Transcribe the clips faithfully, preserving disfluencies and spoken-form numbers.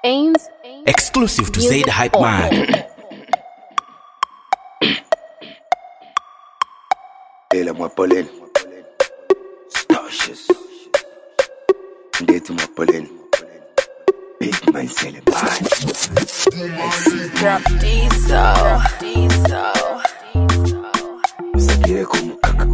Ains. Exclusive to Say the Hype Man. Ela mwa pollen. Starshes. Date mwa pollen. Big man selling man. Drop diesel. Diesel. Msakire kumukaka.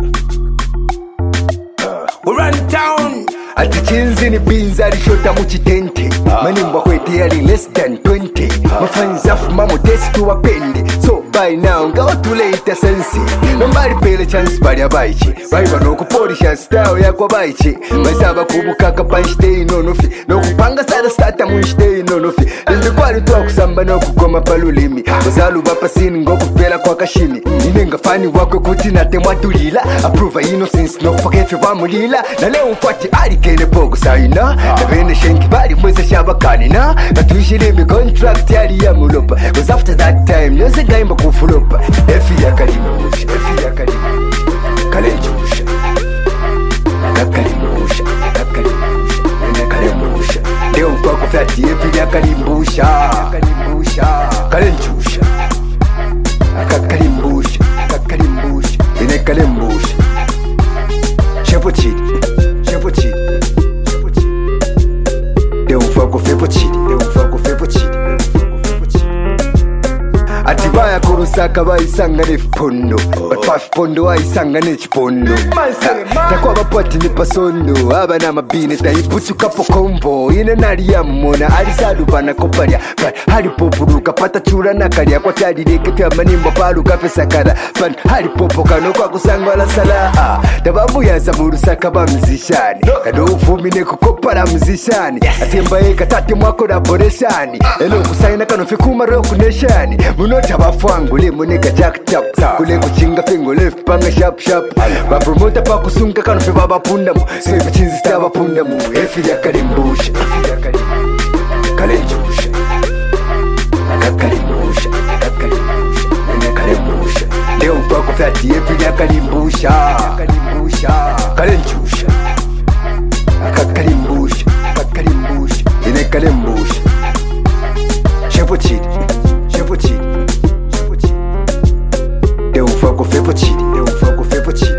We run town. Ati chinzi ni binza alishota muchitente manimba kwete yali less than twenty mafanza fuma modesti tuwapende. So by now ngawa tuleita sensi Mbali pele chance bali abaichi Baiba no kupolisha style ya kwa baichi Maisaba kubukaka panchite inonofi No kupanga sada starta munchite inonofi Nende kwa lituwa kusamba no kukoma palulimi Wazalu bapa sini ngo kupela kwa kashini Inenga fani wako kuti na temwa tulila Approve innocence no kupakefe wa mulila Na leo mfati alikele pogo saina Na vene shenki bali mwese shabakanina Na tuishilimi contract yali ya mulopa Cause after that time nyose gaimba kufulopa Efi ya kalimusha, efi ya kalimusha Kalenchusha Kakalimusha, kakalimusha Nene kalimusha Leo mfako fati efi ya kalimusha Kalimusha Kalenchusha Kakalimusha, kakalimusha Nene kalimusha Shepo chidi, shepo chidi Shepo chidi Leo mfako fepo chidi Leo mfako fepo chidi Atibaya kurusaka bayisanga nefipondo Batwa fipondo bayisanga nechipondo Takwa bapwati nipasondo Aba na mabine tayiputu kapo kombo Ine nari ya mmona alisadu bana koparia Hari popuruka pata chura nakaria Kwa tari reke tia manimba palu kafe sakara Pan hari popo kano kwa kusangwa la sala Tababu ya zamurusaka ba mzishani Kado ufumine kukopara mzishani Atemba eka tate mwako na boreshani Elo kusaina kano fikuma roku neshani Munota bafangu le muneka jack chap Kule kuchinga fingo left panga sharp sharp Ba promoter pa kusunga kano fe baba punda mu Save chinzi staba punda mu Efi ya kalimbusha Efi ya kalimbusha Kalenchusha Kakalimbusha Kakalimbusha Nene kalimbusha Leo mfako fati efi ya kalimbusha Kalimbusha Kalenchusha Kakalimbusha Kakalimbusha Nene kalimbusha Shepo chidi Shepo chidi Shepo chidi Leo mfako fepo chidi Leo mfako fepo chidi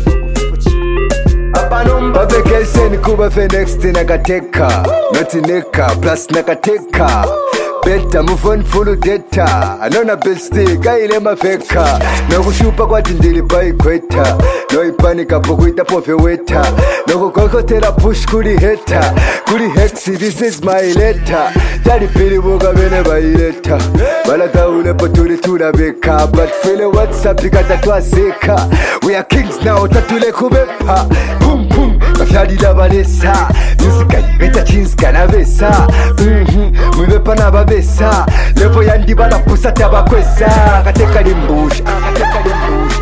Babekeseni kuba fe next nakateka Noti neka plus nakateka Beta move on full data Anona besti kaile mafeka Nokushupa kwa tindili pai kweta No ipanika pokuita pofe weta Noko koko tera push kuri heta Kuri hexi this is my letter Tari pili muga mene baileta Balata ulepo tuli tunabeka But file whatsapp dikata tuaseka We are kings now tatule kubepa Boom boom Kafyadi la balesa Musica beta chins kanavesa Mhm Mwebepa na babesa Levo yandi bala pusa tabakwesa Akateka limbusha Akateka limbusha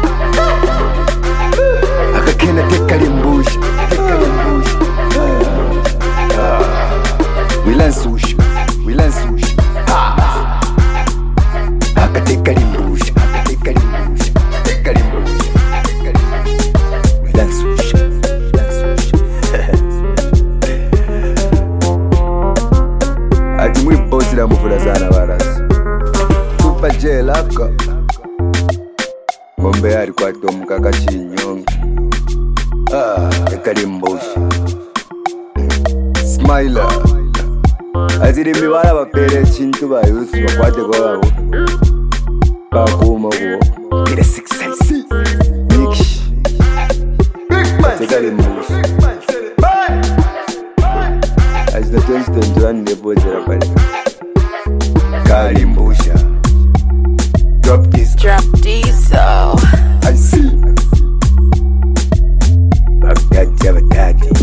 Akakena teka limbusha Teka limbusha Wilan sushi Wilan sushi Akateka limbusha Akateka limbusha Teka limbusha Teka limbusha Wilan sushi Ati mwi bosi la mufula sana barasu Tupa jelaka Ngombe yari kwa tomu kaka chinyongi Ah, ekalimbushi Smiler Aziri miwala bapere chintu ba yusu Bakwate kwa wabo Bakuma kubo Kile six size Nikish Big man Ekalimbushi Azina twenty twenty-one nebozera pale Kalimbusha Drop this Drop diesel. I see Baghdadi Baghdadi